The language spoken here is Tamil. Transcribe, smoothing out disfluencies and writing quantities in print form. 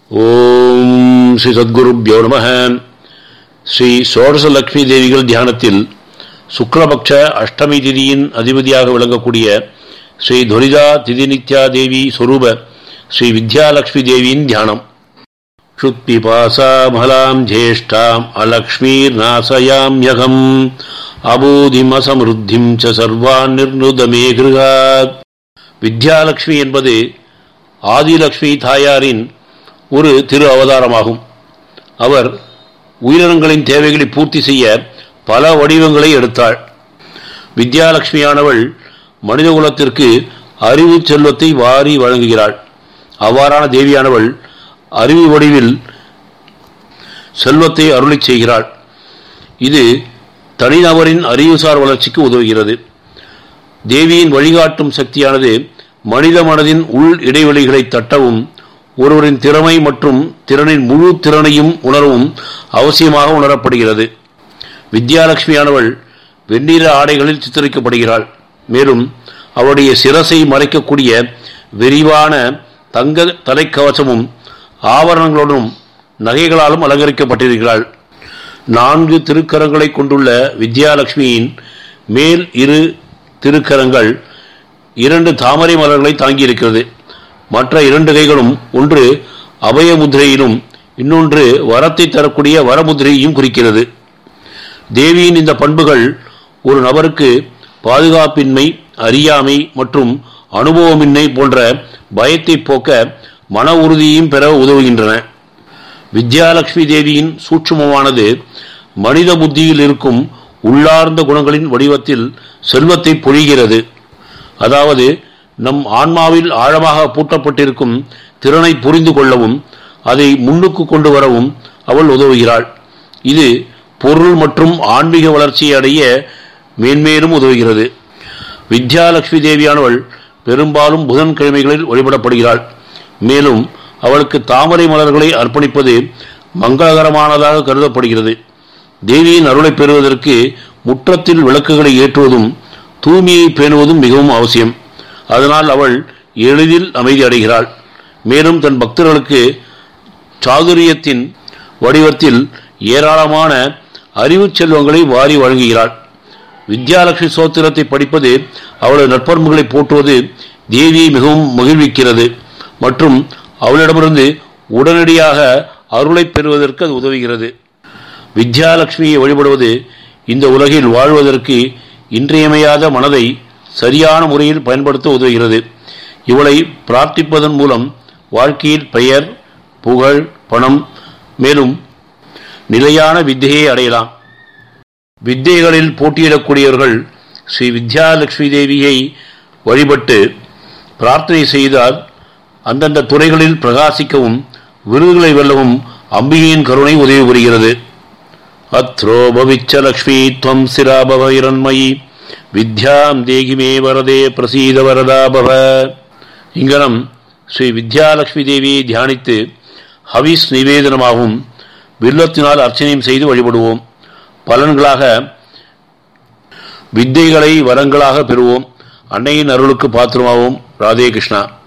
ஓம் ஸ்ரீ சத்குருப்யோ நமः. ஸ்ரீ ஷோடச லக்ஷ்மி தேவிகள் தியானத்தில் சுக்லபக்ஷ அஷ்டமி திதியின் அதிபதியாக விளங்கக்கூடிய ஸ்ரீ துரிதா திதிநித்யா தேவி ஸ்வரூப ஸ்ரீ வித்யாலக்ஷ்மி தேவியின் தியானம். க்ஷுத்பிபாசாமலாம் ஜேஷ்டாம் அலக்ஷ்மீர் நாசயாம்யகம் அபூதிம் அசமிருத்திம் ச சர்வான் நிர்ணுதமே கிருஹாத். வித்யாலக்ஷ்மி என்பது ஆதிலக்ஷ்மி தாயாரின் ஒரு திரு அவதாரமாகும். அவர் உயிரினங்களின் தேவைகளை பூர்த்தி செய்ய பல வடிவங்களை எடுத்தாள். வித்யாலட்சுமியானவள் மனிதகுலத்திற்கு அறிவு செல்வத்தை வாரி வழங்குகிறாள். அவ்வாறான தேவியானவள் அறிவு வடிவில் செல்வத்தை அருளிச் செய்கிறாள். இது தனிநபரின் அறிவுசார் வளர்ச்சிக்கு உதவுகிறது. தேவியின் வழிகாட்டும் சக்தியானது மனித மனதின் உள் இடைவெளிகளை தட்டவும் ஒருவரின் திறமை மற்றும் திறனின் முழு திறனையும் உணரவும் அவசியமாக உணரப்படுகிறது. வித்யாலட்சுமியானவள் வெண்ணிற ஆடைகளில் சித்தரிக்கப்படுகிறாள். மேலும் அவருடைய சிரசை மறைக்கக்கூடிய விரிவான தங்க தலைக்கவசமும் ஆபரணங்களுடனும் நகைகளாலும் அலங்கரிக்கப்பட்டிருக்கிறாள். 4 திருக்கரங்களை கொண்டுள்ள வித்யாலட்சுமியின் மேல் 2 திருக்கரங்கள் 2 தாமரை மலர்களை தாங்கியிருக்கிறது. மற்ற 2 கைகளும் ஒன்று அபயமுத்திரையிலும் இன்னொன்று வரத்தை தரக்கூடிய வரமுத்திரையையும் குறிக்கிறது. தேவியின் இந்த பண்புகள் ஒரு நபருக்கு பாதுகாப்பின்மை, அறியாமை மற்றும் அனுபவமின்மை போன்ற பயத்தை போக்க மன உறுதியையும் பெற உதவுகின்றன. வித்யாலட்சுமி தேவியின் சூட்சுமமானது மனித புத்தியில் இருக்கும் உள்ளார்ந்த குணங்களின் வடிவத்தில் செல்வத்தை பொழிகிறது. அதாவது நம் ஆன்மாவில் ஆழமாக பூட்டப்பட்டிருக்கும் திறனை புரிந்து கொள்ளவும் அதை முன்னுக்கு கொண்டு வரவும் அவள் உதவுகிறாள். இது பொருள் மற்றும் ஆன்மீக வளர்ச்சியை அடைய மேன்மேலும் உதவுகிறது. வித்யாலட்சுமி தேவியானவள் பெரும்பாலும் புதன்கிழமைகளில் வழிபடப்படுகிறாள். மேலும் அவளுக்கு தாமரை மலர்களை அர்ப்பணிப்பது மங்களகரமானதாக கருதப்படுகிறது. தேவியின் அருளை பெறுவதற்கு முற்றத்தில் விளக்குகளை ஏற்றுவதும் தூய்மையை பேணுவதும் மிகவும் அவசியம். அதனால் அவள் எளிதில் அமைதி அடைகிறாள். மேலும் தன் பக்தர்களுக்கு சாதுரியத்தின் வடிவத்தில் ஏராளமான அறிவு செல்வங்களை வாரி வழங்குகிறாள். வித்யாலட்சுமி சோத்திரத்தை படிப்பது அவளது நற்பண்புகளை போற்றுவது தேவியை மிகவும் மகிழ்விக்கிறது மற்றும் அவளிடமிருந்து உடனடியாக அருளை பெறுவதற்கு அது உதவுகிறது. வித்யாலட்சுமியை வழிபடுவது இந்த உலகில் வாழ்வதற்கு இன்றியமையாத மனதை சரியான முறையில் பயன்படுத்த உதவுகிறது. இவளை பிரார்த்திப்பதன் மூலம் வாழ்க்கையில் பெயர், புகழ், பணம் மேலும் நிலையான வித்தையை அடையலாம். வித்தைகளில் போட்டியிடக்கூடியவர்கள் ஸ்ரீ வித்யாலட்சுமி தேவியை வழிபட்டு பிரார்த்தனை செய்தால் அந்தந்த துறைகளில் பிரகாசிக்கவும் விருதுகளை வெல்லவும் அம்பிகையின் கருணை உதவி புரிகிறது. அத்ரோ பவிச்ச லக்ஷ்மி த்வம் சிராபவ இரண்மயி வித்யாம் தேகிமே வரதே பிரசீத வரதாபவ. இங்கனம் ஸ்ரீ வித்யாலட்சுமி தேவியை தியானித்து ஹவிஸ் நிவேதனமாகவும் வில்லத்தினால் அர்ச்சனையும் செய்து வழிபடுவோம். பலன்களாக வித்தைகளை வரங்களாக பெறுவோம். அன்னையின் அருளுக்கு பாத்திரமாவோம். ராதே கிருஷ்ணா.